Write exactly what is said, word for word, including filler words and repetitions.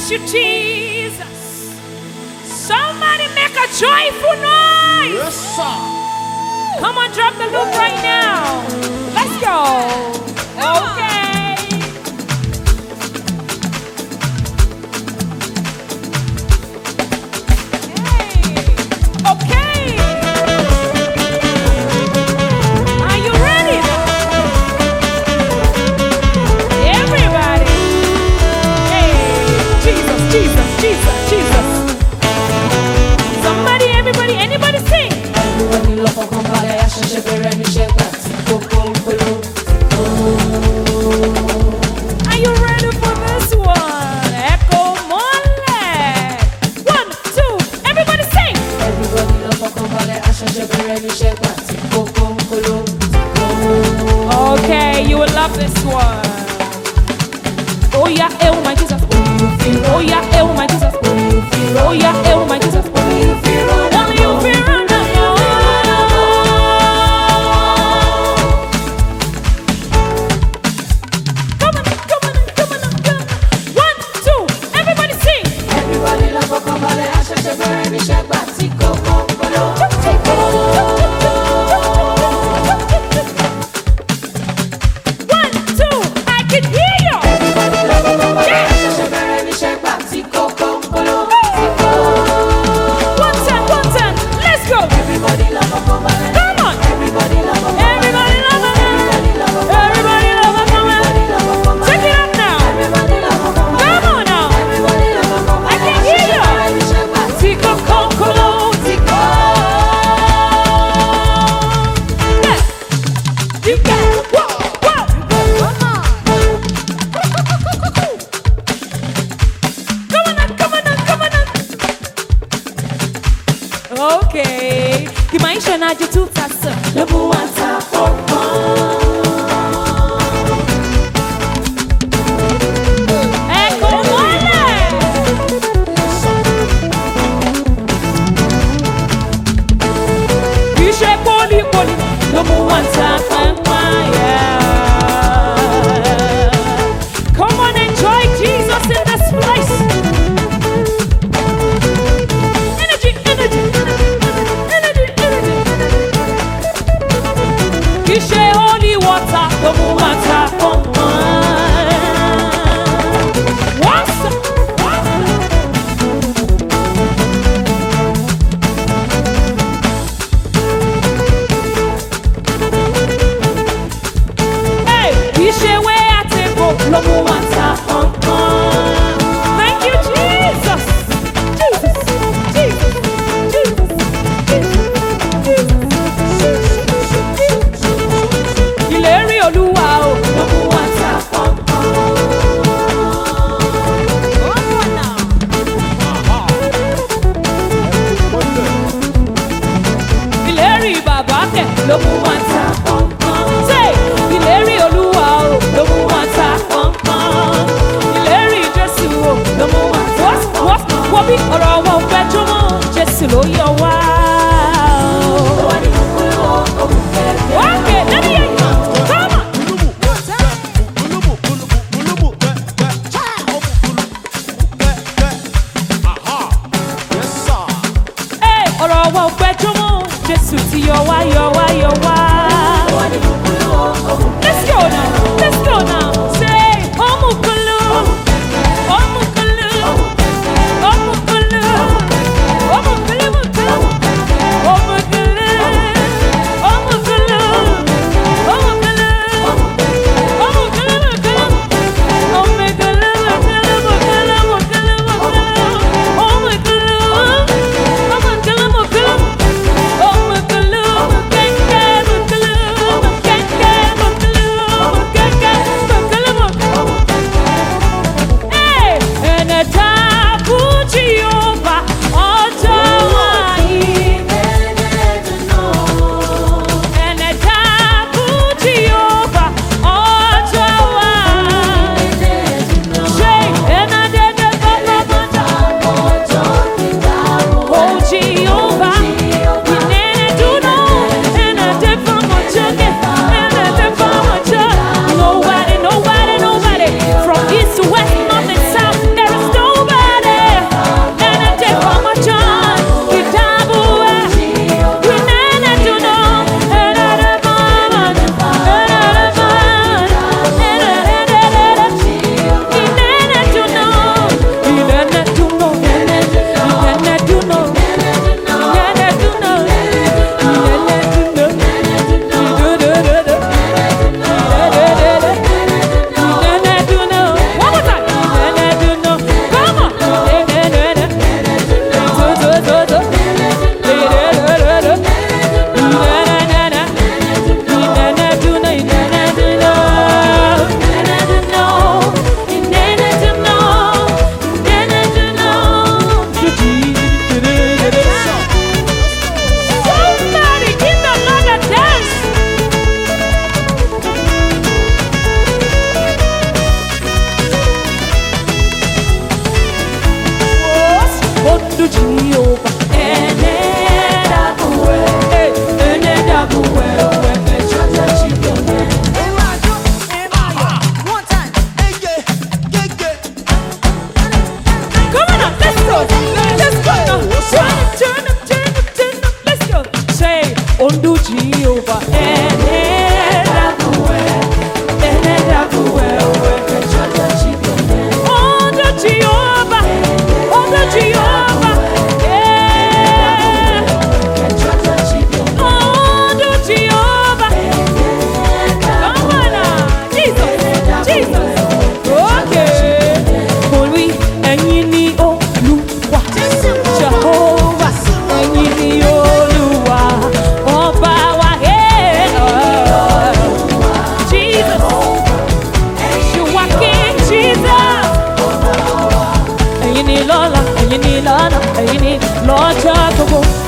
bless you, Jesus. Somebody make a joyful noise. Yes, sir. Come on, drop the loop right now. Let's go. Okay. Okay, you will love this one. Oh yeah, oh my Jesus. Oh yeah, oh my Jesus. Oh yeah, oh my Jesus. Only you feel Come on, come on, come on, come on. One, two, everybody sing. Everybody love a combale, asha shebere mi sheba, tiko kongolo, tiko. Okay, kimaisha naje tutasa lebu wanta pokwa. Eko mole Bishe poli poli lebu wanta pokwa. Come on, enjoy Jesus in this place. Kishe holy water, the water from What's Hey, kishe where I take go, the water from Thank you, Jesus. Jesus, Jesus, Jesus, Jesus, Jesus. Ìlérí Olúwa o, lọ́mú wá ta pọ́npọ́n. Ìlérí bàbá kẹ̀ lọ́mú wá ta pọ́npọ́n. Ṣé ìlérí Olúwa o, lọ́mú wá ta pọ́npọ́n. ni lọ́jọ́ gbogbo.